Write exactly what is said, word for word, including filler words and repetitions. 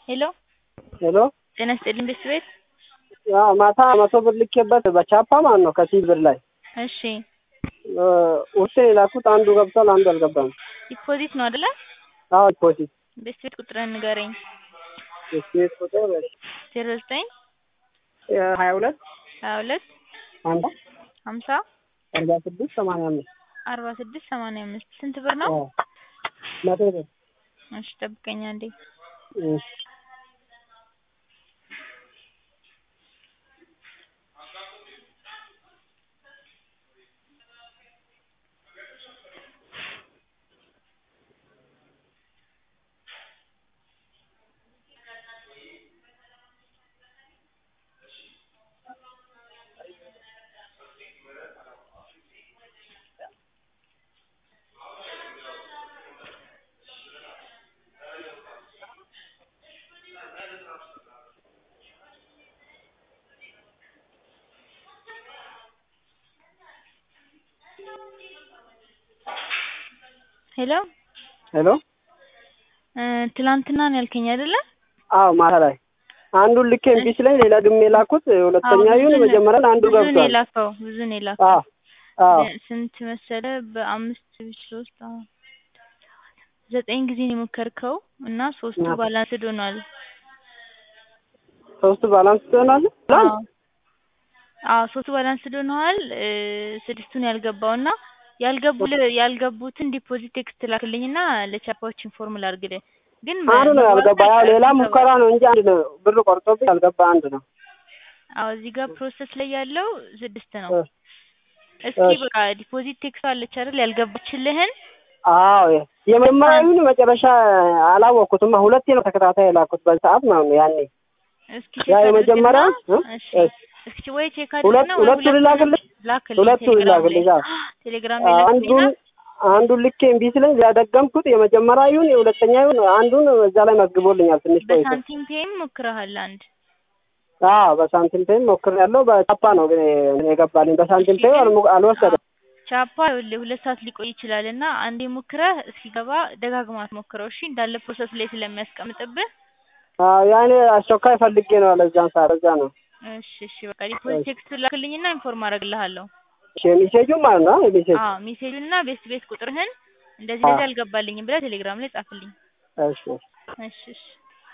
ሄሎ ሄሎ ጤና ይስጥልኝ ቤት ያ ማታ መቶ ብር ልኬበት በቻፓ ማለት ነው ከሲቪ ብር ላይ እሺ ውስጥ የላኩት አንዱ ገብቷል አንዱ አልገባም። ዲፖዚት ነው አይደለ? አዎ ዲፖዚት። ቤት ቁጥርን ንገረኝ። ቤት ቁጥር ዜሮ ዘጠኝ ሀያ ሁለት ሀያ ሁለት አንድ ሀምሳ አርባ ስድስት ሰማንያ አምስት አርባ ስድስት ሰማንያ አምስት ስንት ብር ነው? መቶ ብር። እሺ ጠብቀኝ አንዴ። እሺ ሄሎ ሄሎ ትላንትና ነው ያልከኝ አይደለ? አዎ ማታ ላይ አንዱን ልኬ እምቢ ሲለኝ ሌላ ድሜ ላኩት። ሁለተኛ ይሁን መጀመሪያ አንዱ ገብቷል። ብዙ ነው የላከው ብዙ ነው የላከው። አዎ አዎ ስንት መሰለ በአምስት ሶስት ዘጠኝ ጊዜ ነው የሞከርከው እና ሶስቱ ባላንስድ ሆኗል። ሶስቱ ባላንስድ ሆኗል? አዎ አዎ ሶስቱ ባላንስድ ሆኗል። ስድስቱን ያልገባውና ያልገቡ ያልገቡትን ዲፖዚት ቴክስት ላክልኝና ለቻፓዎች ኢንፎርም ላድርግልህ። ግን አንዱ ነው ያልገባ። ያው ሌላ ሙከራ ነው እንጂ አንድ ነው ብር ቆርጦብኝ ያልገባ አንድ ነው። አዎ እዚህ ጋር ፕሮሰስ ላይ ያለው ስድስት ነው። እስኪ በቃ ዲፖዚት ቴክስት አለች አይደል ያልገባችልህን? አዎ የመጀመሪያውን መጨረሻ አላወቅኩትም። ሁለቴ ነው ተከታታይ የላኩት በሰዓት ማለት ነው ያኔ። እስኪ ያ የመጀመሪያ እሺ እስኪ ወይ ቼክ አድርግና ወይ ሁለቱ ላክልኝ ሁለቱ ላክልኝ። ቴሌግራም ላይ አንዱን አንዱን ልኬ እምቢ ሲለኝ ያደገምኩት የመጀመሪያ ይሁን የሁለተኛ ይሁን አንዱን እዛ ላይ መዝግቦልኛል። ትንሽ ቆይቶ በሳንቲም ፔም ሞክረሃል አንድ? አዎ በሳንቲም ፔም ሞክሬያለሁ። በቻፓ ነው ግን የገባልኝ። በሳንቲም ፔም አልወሰደም። ቻፓ ሁለት ሰዓት ሊቆይ ይችላልና አንዴ ሞክረህ እስኪገባ ደጋግማት ሞክረው እሺ። እንዳለ ፕሮሰስ ላይ ስለሚያስቀምጥብህ አዎ ያኔ አስቸኳይ ፈልጌ ነው ለዛን ሳረዛ ነው። እሺ እሺ በቃ ዲፖዚት ቴክስት ላክልኝና ኢንፎርም አደርግልሃለሁ። እሺ ሜሴጁ ማለት ነው ሜሴጅ? አዎ ሜሴጁና ቤት ቤት ቁጥርህን እንደዚህ እንደዚህ አልገባልኝም ብለህ ቴሌግራም ላይ ጻፍልኝ። እሺ እሺ እሺ